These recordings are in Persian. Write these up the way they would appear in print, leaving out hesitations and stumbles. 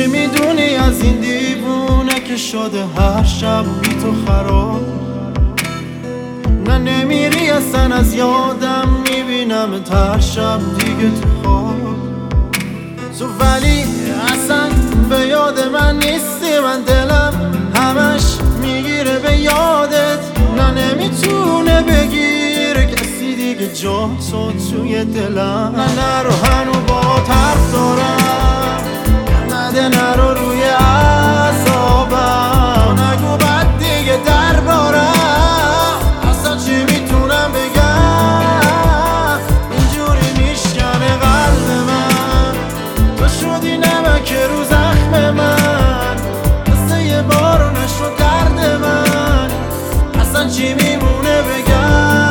میدونی از این دیوونه که شده هر شب بی تو خراب. نه نمیری اصلا از یادم میبینم هر شب دیگه تو خواب. تو ولی اصلا به یاد من نیستی، من دلم همش میگیره به یادت. نه نمیتونه بگیره کسی دیگه جا تو توی دلم. نه رو هنو با حرف دارم، نده نرو روی اعصابم. نگو بد دیگه دربارم، اصلا چی میتونم بگم؟ اینجوری میشکنه قلب من، تو شدی نمک رو زخم من. مثل یه بارونه شد درد من، اصلا چی میمونه بگم؟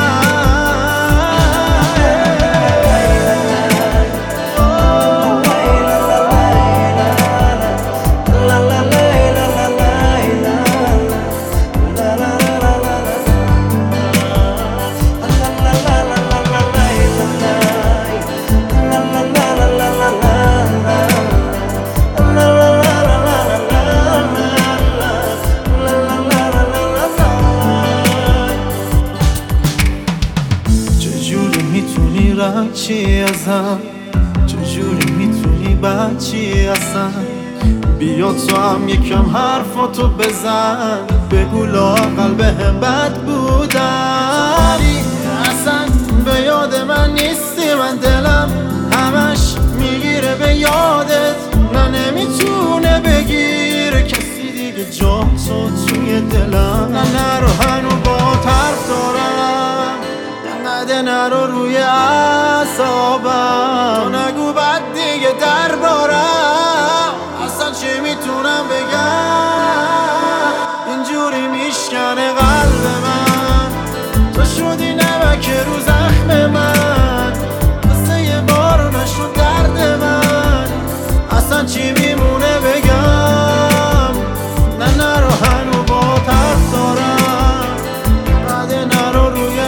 چی ازم؟ چجوری میتونی بچی اصلا؟ بیا تو هم یکم حرفاتو بزن، بگو لااقل بهم بد بودم. اصلا به یاد من نیستی، من دلم همش میگیره به یادت. نه نمیتونه بگیره کسی دیگه جا تو توی دلم. نه رو هنو با حرف دارم، نده نرو روی اعصابم. تو نگو بد دیگه دربارم، اصلا چی میتونم بگم؟ اینجوری میشکنه قلب من، تو شدی نمک رو زخم من. مثل یه بارونه شد درد من، اصلا چی میمونه بگم؟ نه نرو هنو با حرف دارم، نده نرو روی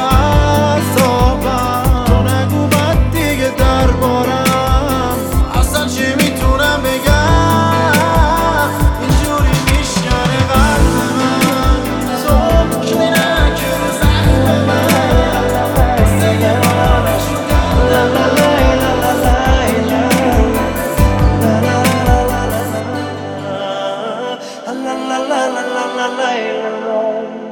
la la la la la la la la la